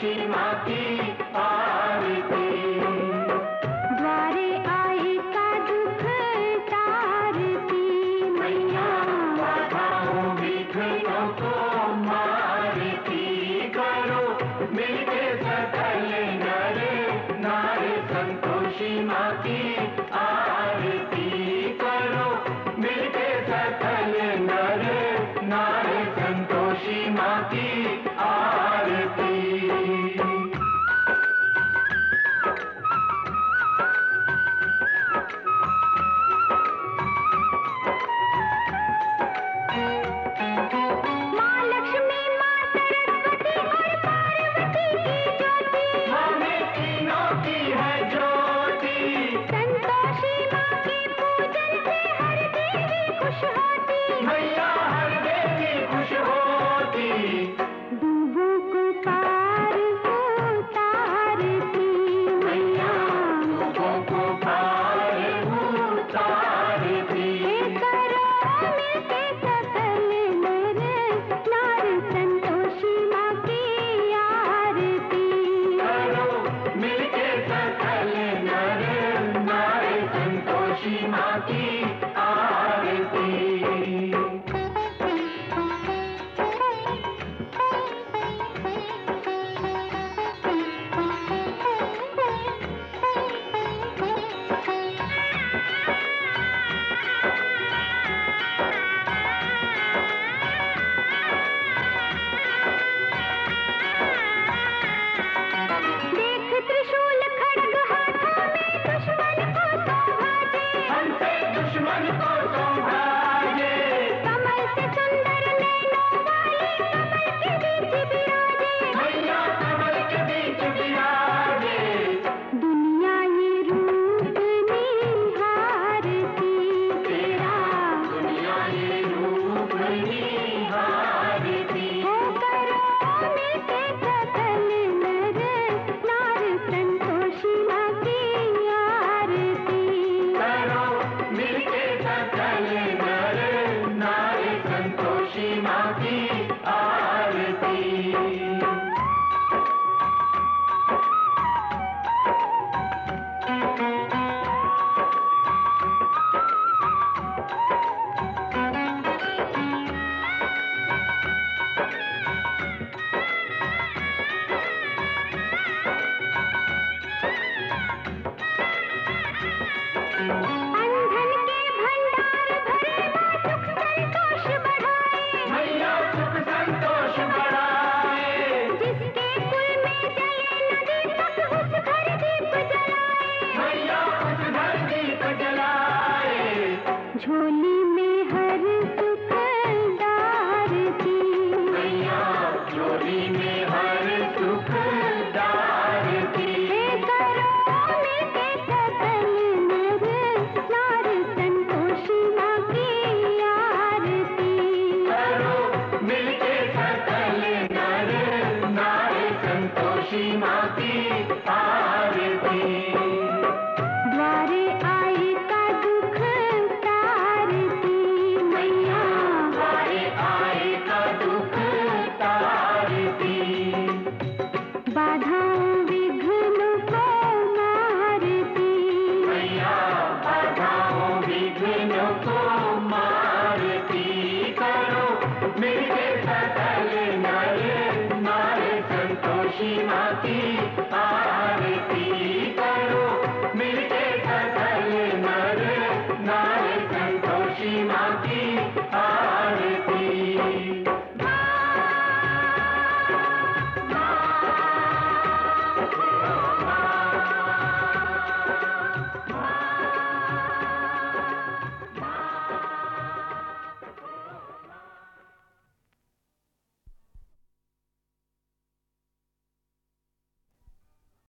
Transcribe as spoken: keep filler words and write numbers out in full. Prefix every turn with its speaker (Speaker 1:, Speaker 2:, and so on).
Speaker 1: संतोषी माँ की आरती।
Speaker 2: द्वारे आई का दुख तारती मैया,
Speaker 1: बाधाओं विघ्नों को मारती, करो मिलके सकल नर नारी संतोषी माँ की आरती। करो मिलके सकल नर नारी संतोषी माँ की आरती।
Speaker 2: माँ लक्ष्मी, माँ सरस्वती और पार्वती की ज्योति,
Speaker 1: हमें तीनों की है ज्योति।
Speaker 2: संतोषी माँ के पूजन से हर देवी खुश होती,
Speaker 1: मैया हर देवी खुश होती।
Speaker 2: डूबों को पार उतारती मैया,
Speaker 1: लोगों को पार उतारती।
Speaker 2: हे करो मिलके सकल नर नारी संतोषी माँ की आरती।
Speaker 1: करो मिलके सकल नर नारी संतोषी माँ की आरती।
Speaker 2: देख त्रिशूल खड्ग हाथों में, दुश्मन को संभाले,
Speaker 1: हमसे दुश्मन को संभाले।
Speaker 2: कमल से सुंदर नैनों वाली कमल के बीच विराजे,
Speaker 1: मैया कमल के बीच विराजे।
Speaker 2: दुनिया ये रूप निहारती तेरा,
Speaker 1: दुनिया ये रूप निहारती।
Speaker 2: हो करो मिलके सकल नर नारी संतोषी माँ की आरती।
Speaker 1: करो मिलके सकल नर नारी संतोषी माँ की आरती।
Speaker 2: अंधन के भंडार भरे माँ सुख संतोष बढ़ाए,
Speaker 1: मैया सुख संतोष बढ़ाए।
Speaker 2: जिसके कुल में जले न दीपक उस घर दीप जलाए,
Speaker 1: मैया उस घर दीप जलाए।
Speaker 2: झोली में हर सुख डारती
Speaker 1: मैया झोली में हर सुख डारती।
Speaker 2: हे करो मिलके सकल नर नारी संतोषी माँ की आरती।
Speaker 1: करो मिलके सकल नर नारी संतोषी माँ की आरती।
Speaker 2: द्वारे आई का दुख तारती मैया,
Speaker 1: द्वारे आए का दुख तारती।
Speaker 2: बाधाओं विघ्न को मारती
Speaker 1: मैया बाधाओं विघ्नों को मारती। करो मिलके सकल नर नारी संतोषी माँ की